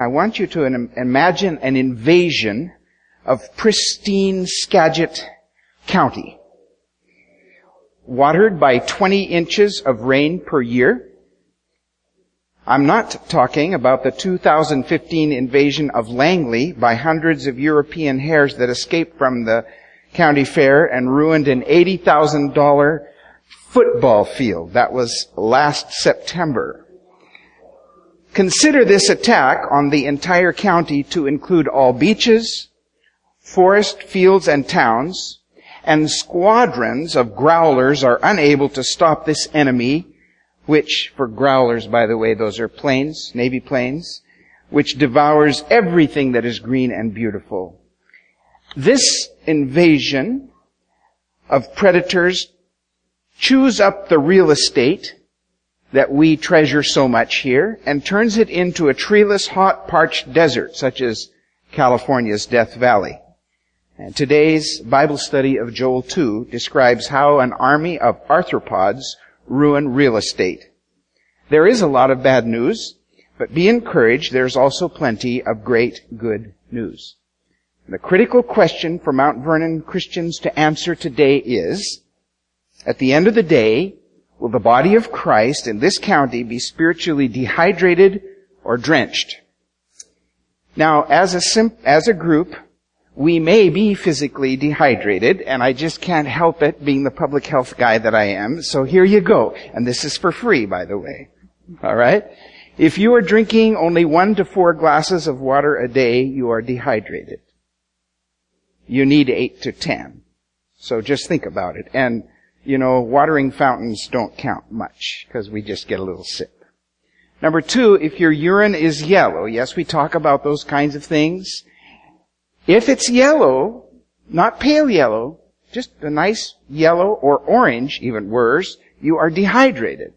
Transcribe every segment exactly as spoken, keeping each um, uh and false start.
I want you to im- imagine an invasion of pristine Skagit County, watered by twenty inches of rain per year. I'm not talking about the two thousand fifteen invasion of Langley by hundreds of European hares that escaped from the county fair and ruined an eighty thousand dollars football field. That was last September. Consider this attack on the entire county to include all beaches, forest, fields, and towns, and squadrons of growlers are unable to stop this enemy, which, for growlers, by the way, those are planes, Navy planes, which devours everything that is green and beautiful. This invasion of predators chews up the real estate that we treasure so much here and turns it into a treeless, hot, parched desert, such as California's Death Valley. And today's Bible study of Joel two describes how an army of arthropods ruin real estate. There is a lot of bad news, but be encouraged, there's also plenty of great good news. The critical question for Mount Vernon Christians to answer today is, at the end of the day, will the body of Christ in this county be spiritually dehydrated or drenched? Now, as a sim- as a group, we may be physically dehydrated, and I just can't help it being the public health guy that I am. So here you go. And this is for free, by the way. All right? If you are drinking only one to four glasses of water a day, you are dehydrated. You need eight to ten. So just think about it. And, you know, watering fountains don't count much, because we just get a little sip. Number two, if your urine is yellow, yes, we talk about those kinds of things. If it's yellow, not pale yellow, just a nice yellow or orange, even worse, you are dehydrated.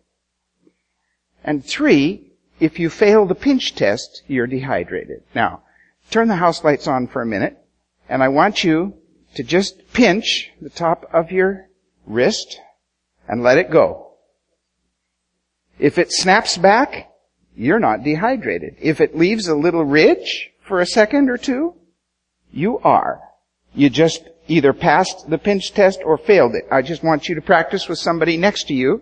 And three, if you fail the pinch test, you're dehydrated. Now, turn the house lights on for a minute, and I want you to just pinch the top of your wrist and let it go. If it snaps back, you're not dehydrated. If it leaves a little ridge for a second or two, you are. You just either passed the pinch test or failed it. I just want you to practice with somebody next to you.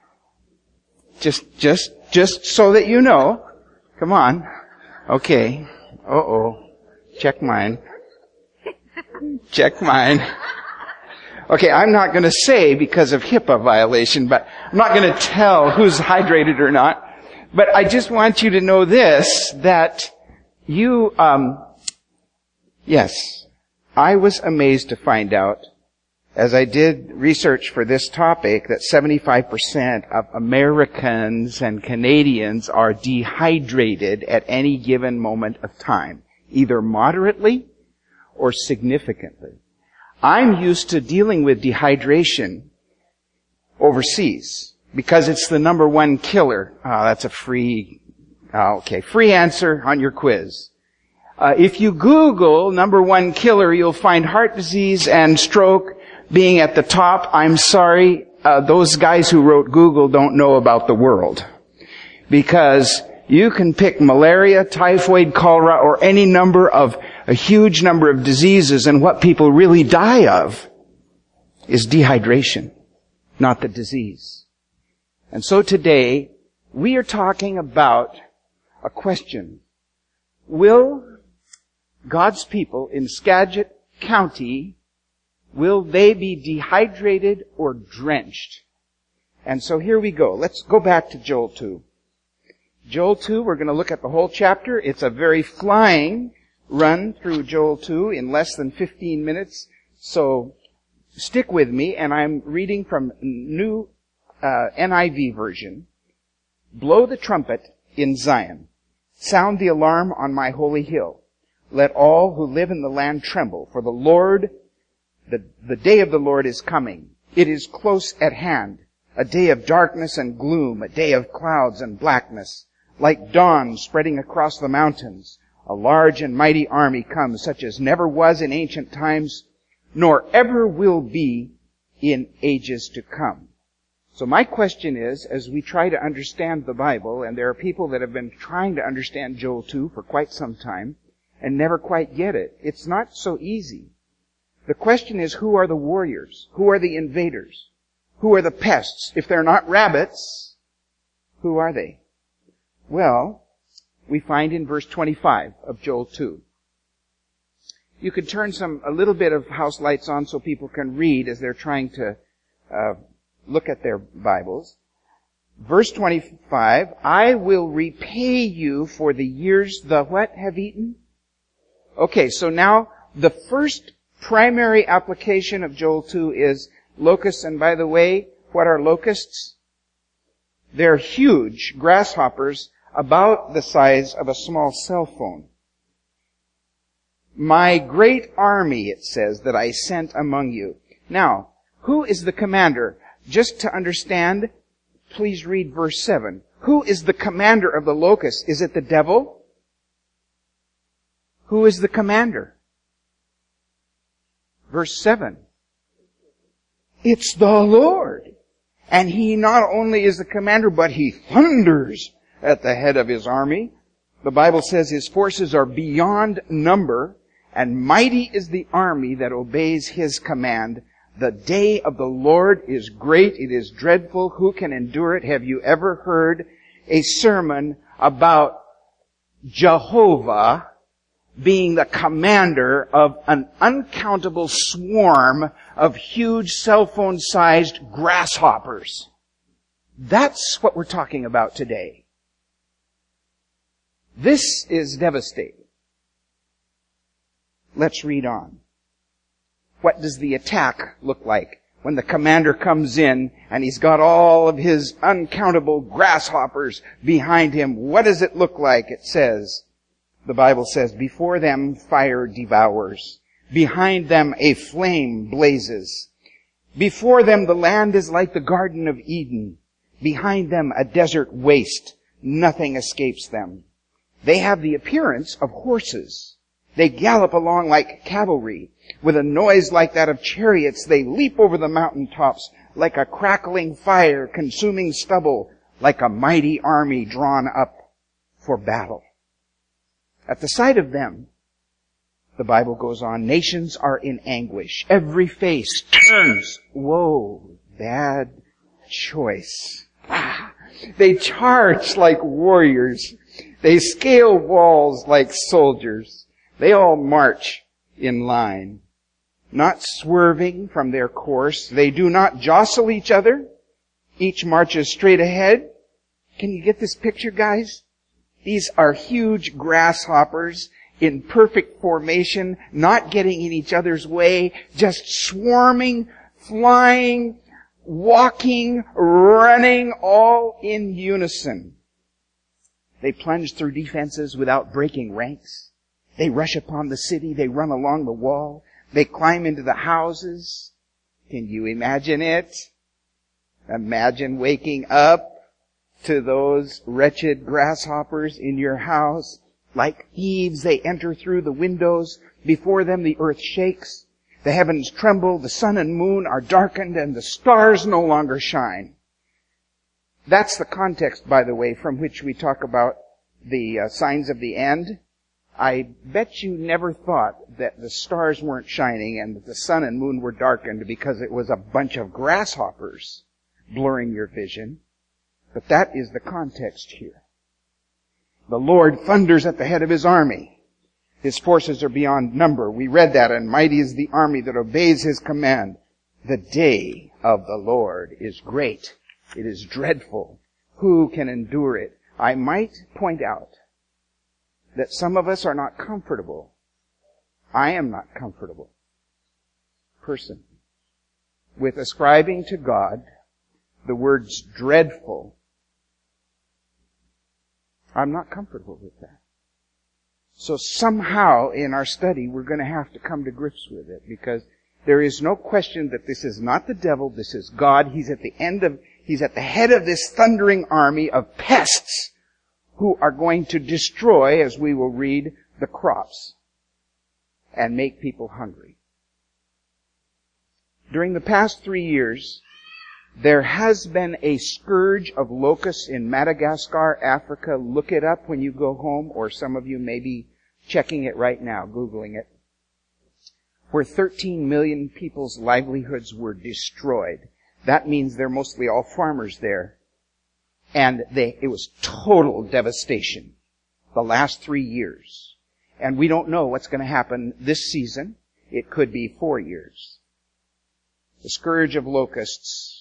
Just, just, just so that you know. Come on. Okay. Uh-oh. Check mine. Check mine. Okay, I'm not going to say because of HIPAA violation, but I'm not going to tell who's hydrated or not. But I just want you to know this, that you, um, yes, I was amazed to find out, as I did research for this topic, that seventy-five percent of Americans and Canadians are dehydrated at any given moment of time, either moderately or significantly. I'm used to dealing with dehydration overseas because it's the number one killer. Oh, that's a free, oh, okay, free answer on your quiz. Uh, if you Google number one killer, you'll find heart disease and stroke being at the top. I'm sorry, uh, those guys who wrote Google don't know about the world. Because you can pick malaria, typhoid, cholera, or any number of, a huge number of diseases, and what people really die of is dehydration, not the disease. And so today, we are talking about a question. Will God's people in Skagit County, will they be dehydrated or drenched? And so here we go. Let's go back to Joel two. Joel two, we're going to look at the whole chapter. It's a very flying run through Joel two in less than fifteen minutes. So stick with me, and I'm reading from New uh, N I V version. Blow the trumpet in Zion. Sound the alarm on my holy hill. Let all who live in the land tremble, for the Lord, the, the day of the Lord is coming. It is close at hand, a day of darkness and gloom, a day of clouds and blackness. Like dawn spreading across the mountains, a large and mighty army comes, such as never was in ancient times, nor ever will be in ages to come. So my question is, as we try to understand the Bible, and there are people that have been trying to understand Joel two for quite some time, and never quite get it. It's not so easy. The question is, who are the warriors? Who are the invaders? Who are the pests? If they're not rabbits, who are they? Well, we find in verse twenty-five of Joel two. You could turn some, a little bit of house lights on so people can read as they're trying to uh, look at their Bibles. Verse twenty-five, I will repay you for the years the what have eaten? Okay, so now the first primary application of Joel two is locusts. And by the way, what are locusts? They're huge grasshoppers about the size of a small cell phone. My great army, it says, that I sent among you. Now, who is the commander? Just to understand, please read verse seven. Who is the commander of the locusts? Is it the devil? Who is the commander? Verse seven. It's the Lord. And He not only is the commander, but He thunders at the head of His army. The Bible says His forces are beyond number, and mighty is the army that obeys His command. The day of the Lord is great. It is dreadful. Who can endure it? Have you ever heard a sermon about Jehovah being the commander of an uncountable swarm of huge cell phone-sized grasshoppers? That's what we're talking about today. This is devastating. Let's read on. What does the attack look like when the commander comes in and he's got all of his uncountable grasshoppers behind him? What does it look like? It says, the Bible says, before them fire devours. Behind them a flame blazes. Before them the land is like the Garden of Eden. Behind them a desert waste. Nothing escapes them. They have the appearance of horses. They gallop along like cavalry. With a noise like that of chariots, they leap over the mountaintops like a crackling fire consuming stubble, like a mighty army drawn up for battle. At the sight of them, the Bible goes on, nations are in anguish. Every face turns. Whoa, bad choice. Ah, they charge like warriors. They scale walls like soldiers. They all march in line, not swerving from their course. They do not jostle each other. Each marches straight ahead. Can you get this picture, guys? These are huge grasshoppers in perfect formation, not getting in each other's way, just swarming, flying, walking, running, all in unison. They plunge through defenses without breaking ranks. They rush upon the city. They run along the wall. They climb into the houses. Can you imagine it? Imagine waking up to those wretched grasshoppers in your house. Like thieves, they enter through the windows. Before them the earth shakes. The heavens tremble. The sun and moon are darkened, and the stars no longer shine. That's the context, by the way, from which we talk about the uh, signs of the end. I bet you never thought that the stars weren't shining and that the sun and moon were darkened because it was a bunch of grasshoppers blurring your vision. But that is the context here. The Lord thunders at the head of His army. His forces are beyond number. We read that, and mighty is the army that obeys His command. The day of the Lord is great. It is dreadful. Who can endure it? I might point out that some of us are not comfortable. I am not comfortable, person, with ascribing to God the words dreadful. I'm not comfortable with that. So somehow in our study we're going to have to come to grips with it, because there is no question that this is not the devil, this is God. He's at the end of, He's at the head of this thundering army of pests who are going to destroy, as we will read, the crops and make people hungry. During the past three years, There has been a scourge of locusts in Madagascar, Africa. Look it up when you go home, or some of you may be checking it right now, Googling it, where thirteen million people's livelihoods were destroyed. That means they're mostly all farmers there. And they, it was total devastation the last three years. And we don't know what's going to happen this season. It could be four years. The scourge of locusts.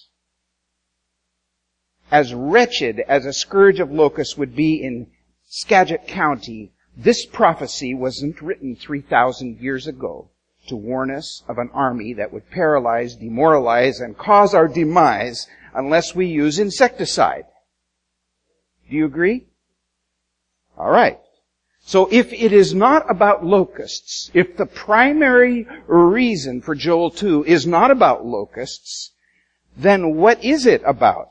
As wretched as a scourge of locusts would be in Skagit County, this prophecy wasn't written three thousand years ago to warn us of an army that would paralyze, demoralize, and cause our demise unless we use insecticide. Do you agree? All right. So if it is not about locusts, if the primary reason for Joel two is not about locusts, then what is it about?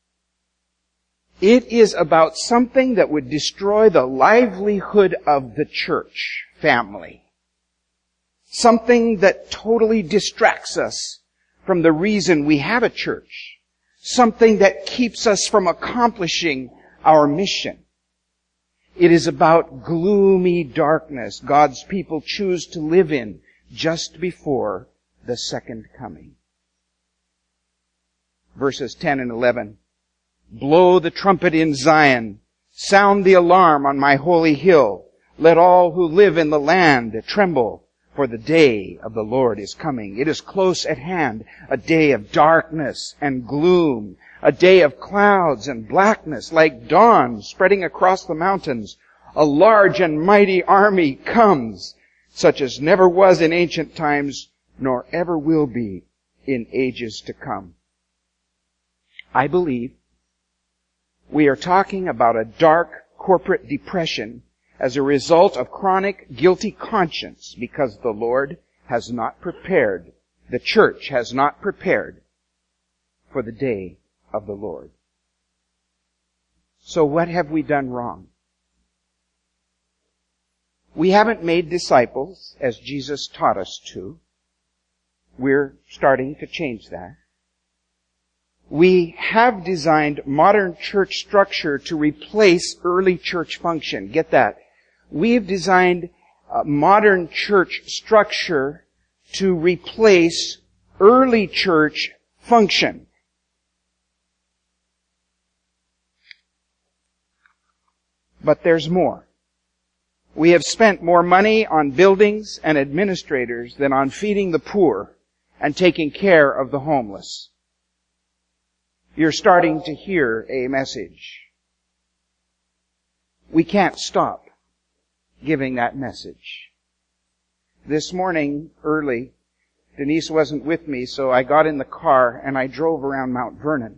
It is about something that would destroy the livelihood of the church family. Something that totally distracts us from the reason we have a church. Something that keeps us from accomplishing our mission. It is about gloomy darkness God's people choose to live in just before the second coming. Verses ten and eleven. Blow the trumpet in Zion. Sound the alarm on my holy hill. Let all who live in the land tremble, for the day of the Lord is coming. It is close at hand, a day of darkness and gloom, a day of clouds and blackness like dawn spreading across the mountains. A large and mighty army comes, such as never was in ancient times, nor ever will be in ages to come. I believe we are talking about a dark corporate depression as a result of chronic guilty conscience because the Lord has not prepared, the church has not prepared for the day of the Lord. So what have we done wrong? We haven't made disciples as Jesus taught us to. We're starting to change that. We have designed modern church structure to replace early church function. Get that? We've designed a modern church structure to replace early church function. But there's more. We have spent more money on buildings and administrators than on feeding the poor and taking care of the homeless. You're starting to hear a message. We can't stop giving that message. This morning, early, Denise wasn't with me, so I got in the car and I drove around Mount Vernon.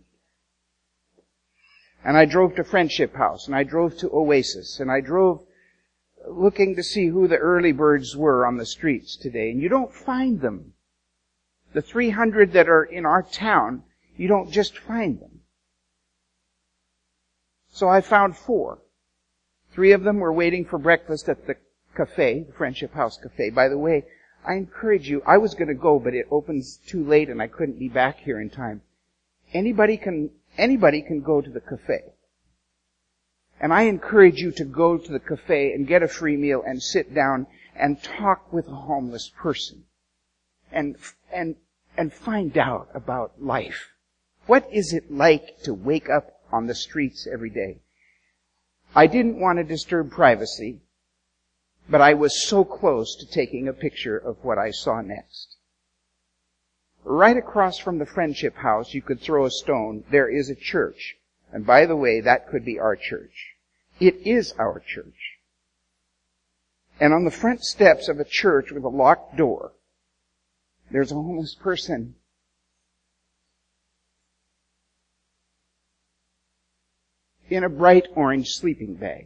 And I drove to Friendship House, and I drove to Oasis, and I drove looking to see who the early birds were on the streets today. And you don't find them. The three hundred that are in our town, you don't just find them. So I found four. Three of them were waiting for breakfast at the cafe, the Friendship House Cafe. By the way, I encourage you, I was going to go, but it opens too late and I couldn't be back here in time. Anybody can, anybody can go to the cafe. And I encourage you to go to the cafe and get a free meal and sit down and talk with a homeless person. And, and, and find out about life. What is it like to wake up on the streets every day? I didn't want to disturb privacy, but I was so close to taking a picture of what I saw next. Right across from the Friendship House, you could throw a stone. There is a church. And by the way, that could be our church. It is our church. And on the front steps of a church with a locked door, there's a homeless person. In a bright orange sleeping bag.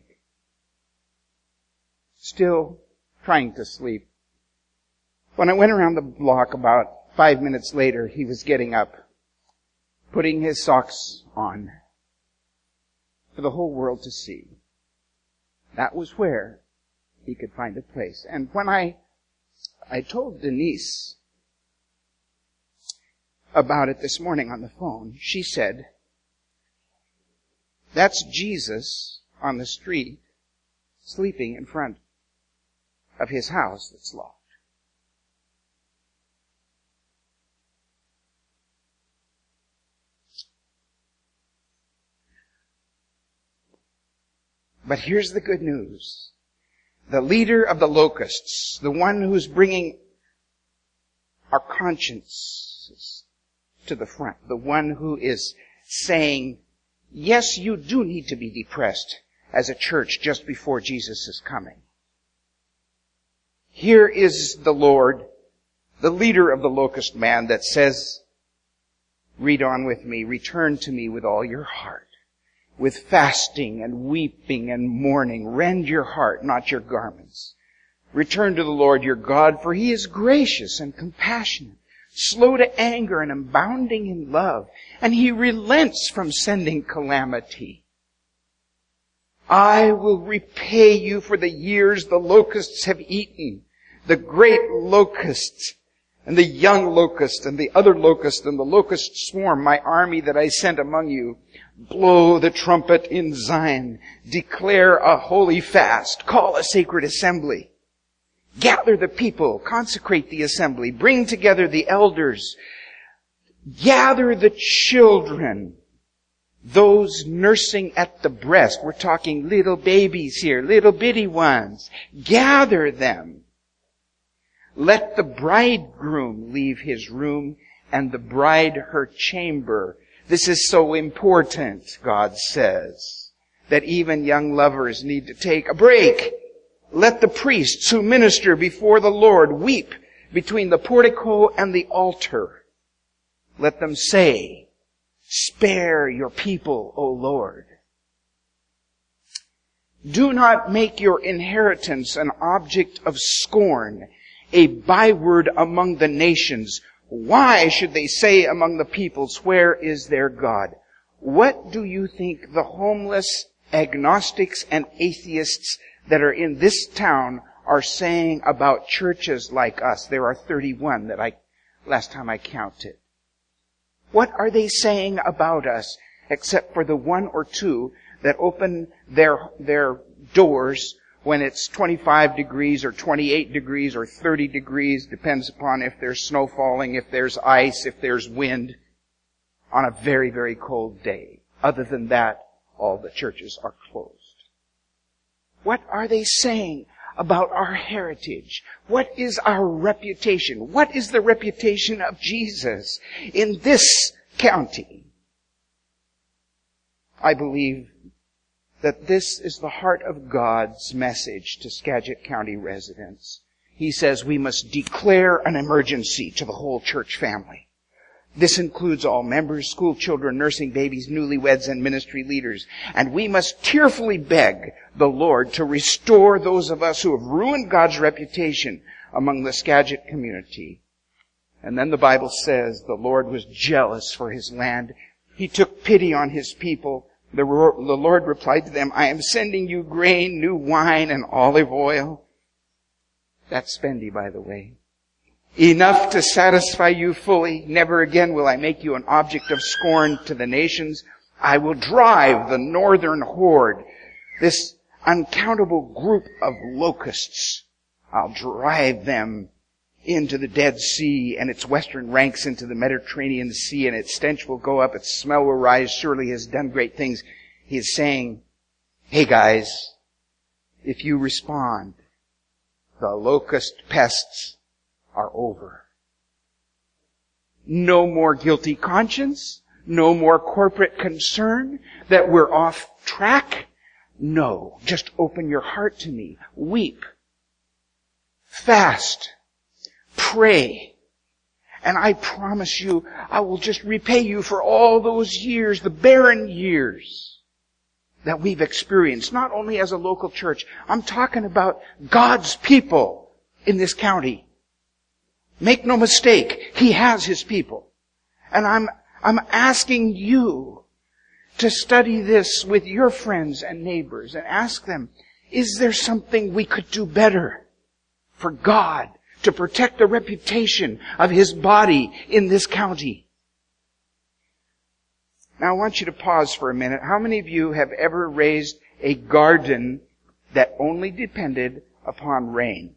Still trying to sleep. When I went around the block about five minutes later, he was getting up, putting his socks on for the whole world to see. That was where he could find a place. And when I, I told Denise, about it this morning on the phone. She said, that's Jesus on the street sleeping in front of his house that's locked. But here's the good news. The leader of the locusts, the one who's bringing our consciences to the front, the one who is saying, yes, you do need to be depressed as a church just before Jesus is coming. Here is the Lord, the leader of the locust man, that says, read on with me, return to me with all your heart. With fasting and weeping and mourning, rend your heart, not your garments. Return to the Lord your God, for he is gracious and compassionate, slow to anger and abounding in love, and he relents from sending calamity. I will repay you for the years the locusts have eaten, the great locusts, and the young locust, and the other locust, and the locust swarm, my army that I sent among you. Blow the trumpet in Zion. Declare a holy fast. Call a sacred assembly. Gather the people. Consecrate the assembly. Bring together the elders. Gather the children. Those nursing at the breast. We're talking little babies here. Little bitty ones. Gather them. Let the bridegroom leave his room and the bride her chamber. This is so important, God says, that even young lovers need to take a break. Let the priests who minister before the Lord weep between the portico and the altar. Let them say, spare your people, O Lord. Do not make your inheritance an object of scorn, a byword among the nations. Why should they say among the peoples, where is their God? What do you think the homeless, agnostics, and atheists that are in this town are saying about churches like us? There are thirty-one that I, last time I counted. What are they saying about us, except for the one or two that open their, their doors when it's twenty-five degrees or twenty-eight degrees or thirty degrees, depends upon if there's snow falling, if there's ice, if there's wind, on a very, very cold day. Other than that, all the churches are closed. What are they saying about our heritage? What is our reputation? What is the reputation of Jesus in this county? I believe that this is the heart of God's message to Skagit County residents. He says we must declare an emergency to the whole church family. This includes all members, school children, nursing babies, newlyweds, and ministry leaders. And we must tearfully beg the Lord to restore those of us who have ruined God's reputation among the Skagit community. And then the Bible says the Lord was jealous for his land. He took pity on his people. The Lord replied to them, I am sending you grain, new wine, and olive oil. That's spendy, by the way. Enough to satisfy you fully. Never again will I make you an object of scorn to the nations. I will drive the northern horde, this uncountable group of locusts. I'll drive them into the Dead Sea and its western ranks into the Mediterranean Sea, and its stench will go up, its smell will rise. Surely he has done great things. He is saying, hey guys, if you respond, the locust pests are over. No more guilty conscience, no more corporate concern that we're off track. No, just open your heart to me. Weep. Fast. Pray. And I promise you, I will just repay you for all those years, the barren years that we've experienced, not only as a local church. I'm talking about God's people in this county. Make no mistake, He has His people. And I'm, I'm asking you to study this with your friends and neighbors and ask them, is there something we could do better for God to protect the reputation of His body in this county? Now I want you to pause for a minute. How many of you have ever raised a garden that only depended upon rain?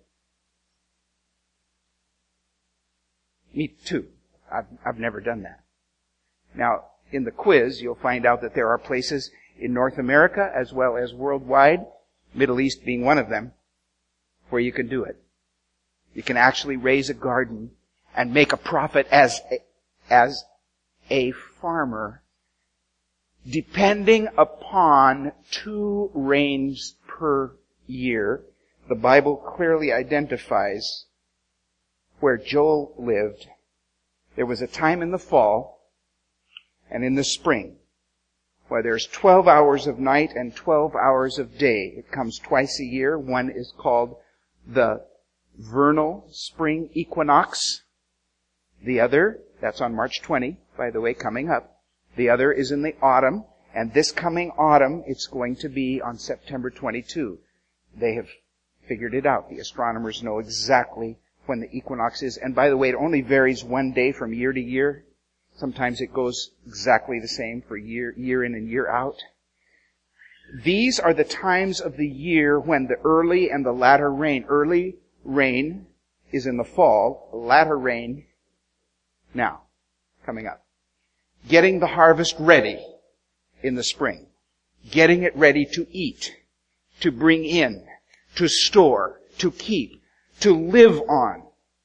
Me too. I've, I've never done that. Now, in the quiz, you'll find out that there are places in North America as well as worldwide, Middle East being one of them, where you can do it. You can actually raise a garden and make a profit as a, as a farmer, depending upon two rains per year. The Bible clearly identifies where Joel lived. There was a time in the fall and in the spring where there's twelve hours of night and twelve hours of day. It comes twice a year. One is called the vernal spring equinox. The other, that's on March twentieth, by the way, coming up. The other is in the autumn, and this coming autumn, it's going to be on September twenty-second. They have figured it out. The astronomers know exactly when the equinox is. And by the way, it only varies one day from year to year. Sometimes it goes exactly the same for year, year in and year out. These are the times of the year when the early and the latter rain. Early rain is in the fall. Latter rain now, coming up. Getting the harvest ready in the spring. Getting it ready to eat, to bring in, to store, to keep, to live on.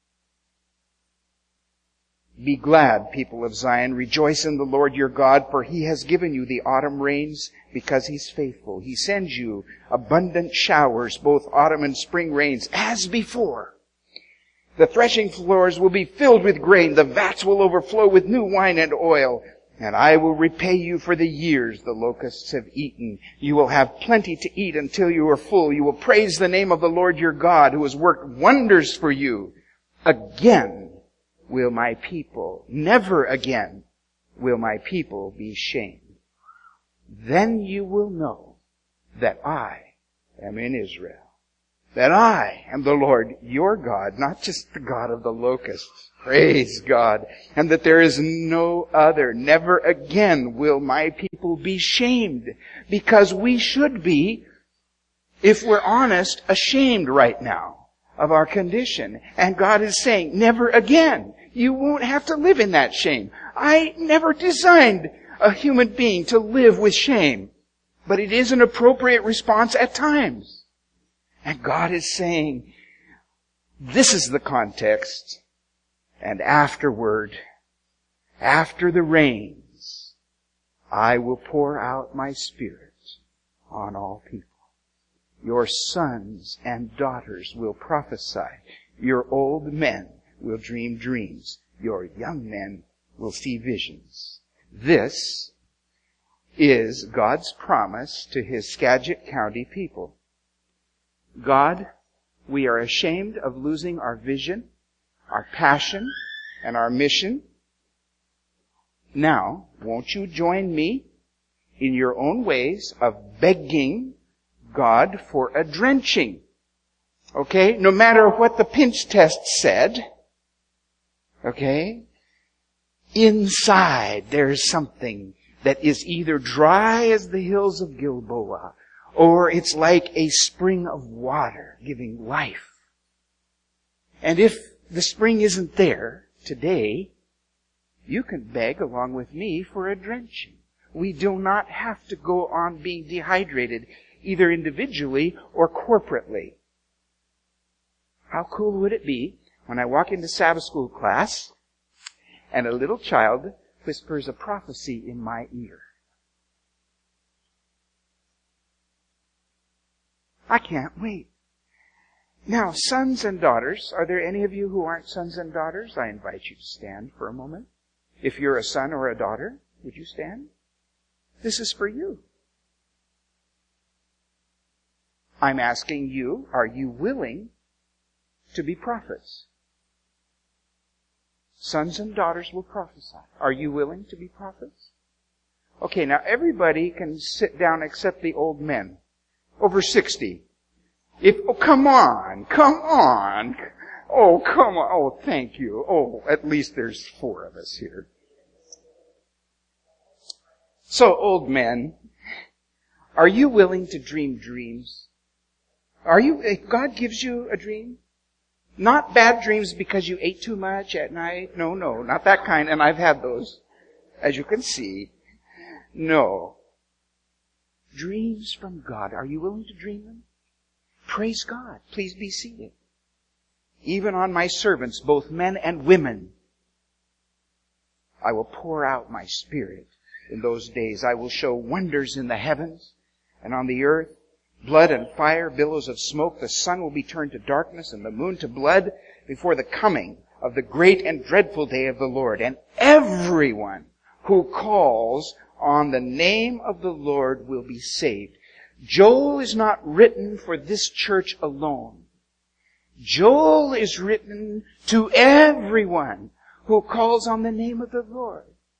Be glad, people of Zion. Rejoice in the Lord your God, for He has given you the autumn rains because He's faithful. He sends you abundant showers, both autumn and spring rains, as before. The threshing floors will be filled with grain. The vats will overflow with new wine and oil. And I will repay you for the years the locusts have eaten. You will have plenty to eat until you are full. You will praise the name of the Lord your God, who has worked wonders for you. Again will my people, never again will my people be shamed. Then you will know that I am in Israel. That I am the Lord your God, not just the God of the locusts. Praise God. And that there is no other. Never again will my people be shamed. Because we should be, if we're honest, ashamed right now of our condition. And God is saying, never again. You won't have to live in that shame. I never designed a human being to live with shame. But it is an appropriate response at times. And God is saying, this is the context. And afterward, after the rains, I will pour out my Spirit on all people. Your sons and daughters will prophesy. Your old men will dream dreams. Your young men will see visions. This is God's promise to His Skagit County people. God, we are ashamed of losing our vision, our passion, and our mission. Now, won't you join me in your own ways of begging God for a drenching? Okay? No matter what the pinch test said, okay? Inside there's something that is either dry as the hills of Gilboa, or it's like a spring of water giving life. And if the spring isn't there today, you can beg along with me for a drenching. We do not have to go on being dehydrated, either individually or corporately. How cool would it be when I walk into Sabbath school class and a little child whispers a prophecy in my ear? I can't wait. Now, sons and daughters, are there any of you who aren't sons and daughters? I invite you to stand for a moment. If you're a son or a daughter, would you stand? This is for you. I'm asking you, are you willing to be prophets? Sons and daughters will prophesy. Are you willing to be prophets? Okay, now everybody can sit down except the old men. Over sixty. If, oh, come on, come on. Oh, come on. Oh, thank you. Oh, at least there's four of us here. So, old men, are you willing to dream dreams? Are you, if God gives you a dream? Not bad dreams because you ate too much at night. No, no, not that kind. And I've had those, as you can see. No. Dreams from God. Are you willing to dream them? Praise God. Please be seated. Even on my servants, both men and women, I will pour out my Spirit in those days. I will show wonders in the heavens and on the earth, blood and fire, billows of smoke. The sun will be turned to darkness and the moon to blood before the coming of the great and dreadful day of the Lord. And everyone who calls on the name of the Lord will be saved. Joel is not written for this church alone. Joel is written to everyone who calls on the name of the Lord.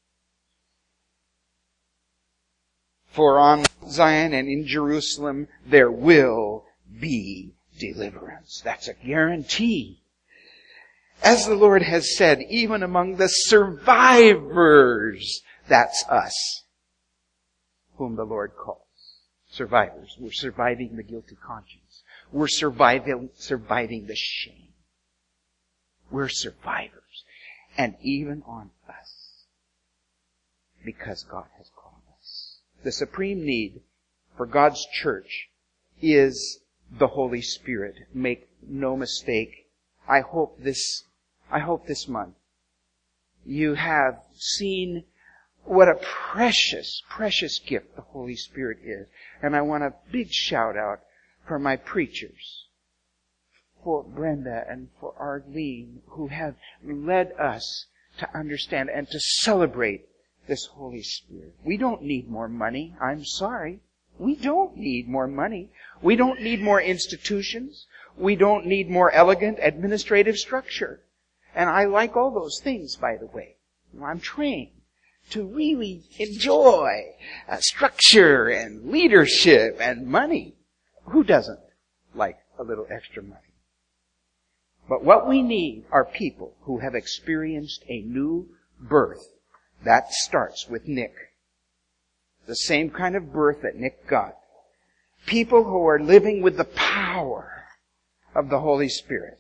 For on Zion and in Jerusalem there will be deliverance. That's a guarantee. As the Lord has said, even among the survivors, that's us, whom the Lord calls. Survivors. We're surviving the guilty conscience. We're surviving, surviving the shame. We're survivors. And even on us. Because God has called us. The supreme need for God's church is the Holy Spirit. Make no mistake. I hope this, I hope this month you have seen what a precious, precious gift the Holy Spirit is. And I want a big shout out for my preachers, for Brenda and for Arlene, who have led us to understand and to celebrate this Holy Spirit. We don't need more money. I'm sorry. We don't need more money. We don't need more institutions. We don't need more elegant administrative structure. And I like all those things, by the way. I'm trained to really enjoy uh, structure and leadership and money. Who doesn't like a little extra money? But what we need are people who have experienced a new birth. That starts with Nick. The same kind of birth that Nick got. People who are living with the power of the Holy Spirit.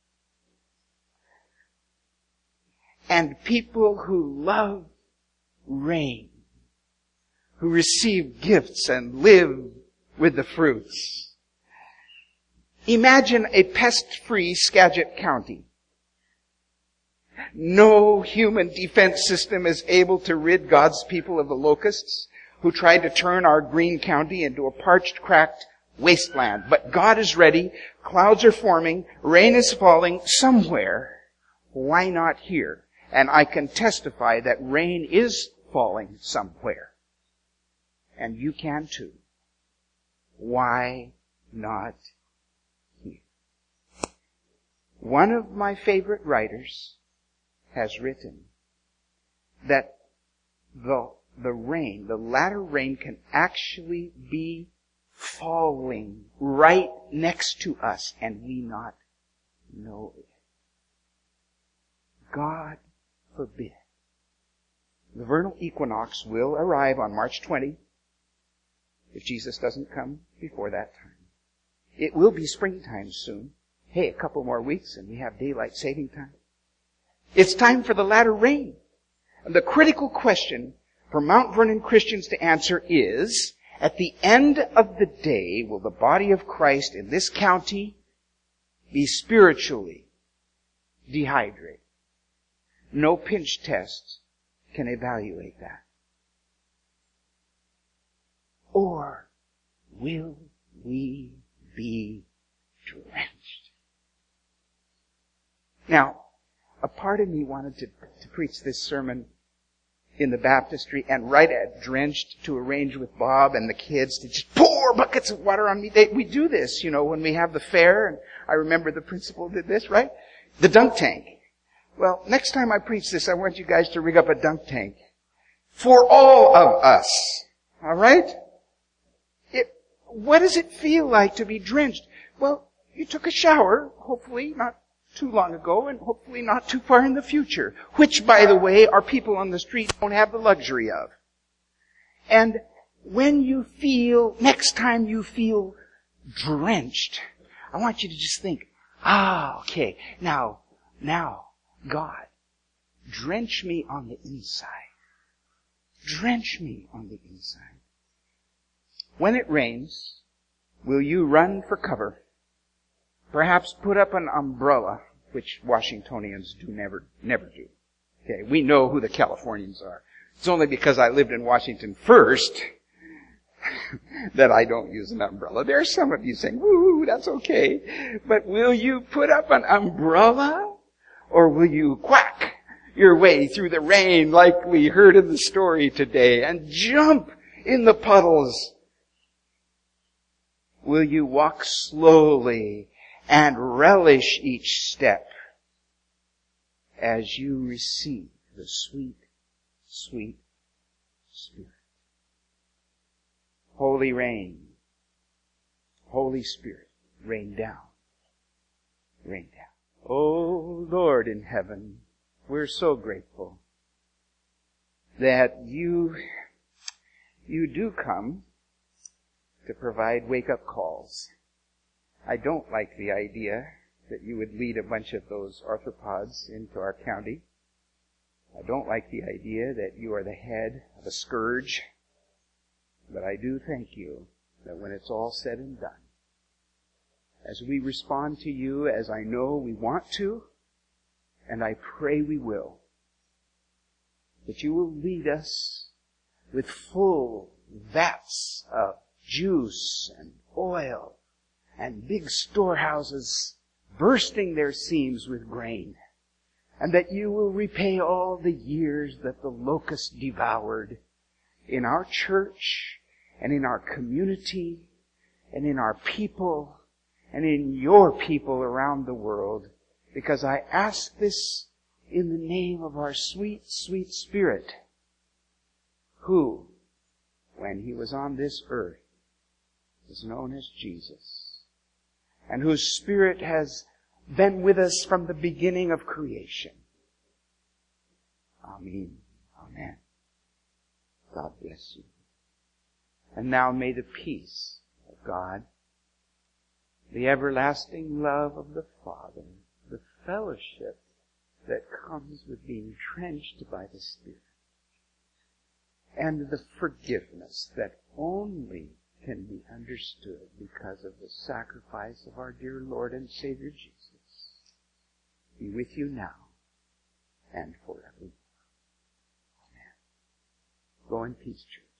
And people who love rain, who receive gifts and live with the fruits. Imagine a pest-free Skagit County. No human defense system is able to rid God's people of the locusts who tried to turn our green county into a parched, cracked wasteland. But God is ready. Clouds are forming. Rain is falling somewhere. Why not here? And I can testify that rain is falling somewhere. And you can too. Why not here? One of my favorite writers has written that the, the rain, the latter rain, can actually be falling right next to us and we not know it. God forbid. The vernal equinox will arrive on March twentieth if Jesus doesn't come before that time. It will be springtime soon. Hey, a couple more weeks and we have daylight saving time. It's time for the latter rain. And the critical question for Mount Vernon Christians to answer is, at the end of the day, will the body of Christ in this county be spiritually dehydrated? No pinch test can evaluate that. Or will we be drenched? Now, a part of me wanted to, to preach this sermon in the baptistry and right at drenched to arrange with Bob and the kids to just pour buckets of water on me. They, we do this, you know, when we have the fair, and I remember the principal did this, right? The dunk tank. Well, next time I preach this, I want you guys to rig up a dunk tank. For all of us. Alright? It, what does it feel like to be drenched? Well, you took a shower, hopefully not too long ago, and hopefully not too far in the future. Which, by the way, our people on the street don't have the luxury of. And when you feel, next time you feel drenched, I want you to just think, ah, okay, now, now, God, drench me on the inside. Drench me on the inside. When it rains, will you run for cover? Perhaps put up an umbrella, which Washingtonians do never, never do. Okay, we know who the Californians are. It's only because I lived in Washington first that I don't use an umbrella. There are some of you saying, woo, that's okay. But will you put up an umbrella? Or will you quack your way through the rain like we heard in the story today and jump in the puddles? Will you walk slowly and relish each step as you receive the sweet, sweet Spirit? Holy rain, Holy Spirit, rain down, rain down. Oh Lord in heaven, we're so grateful that you, you do come to provide wake-up calls. I don't like the idea that you would lead a bunch of those arthropods into our county. I don't like the idea that you are the head of a scourge. But I do thank you that when it's all said and done, as we respond to you as I know we want to, and I pray we will, that you will lead us with full vats of juice and oil and big storehouses bursting their seams with grain, and that you will repay all the years that the locust devoured in our church and in our community and in our people and in your people around the world, because I ask this in the name of our sweet, sweet Spirit, who, when He was on this earth, is known as Jesus, and whose Spirit has been with us from the beginning of creation. Amen. Amen. God bless you. And now may the peace of God, the everlasting love of the Father, the fellowship that comes with being drenched by the Spirit, and the forgiveness that only can be understood because of the sacrifice of our dear Lord and Savior Jesus, be with you now and forever. Amen. Go in peace, church.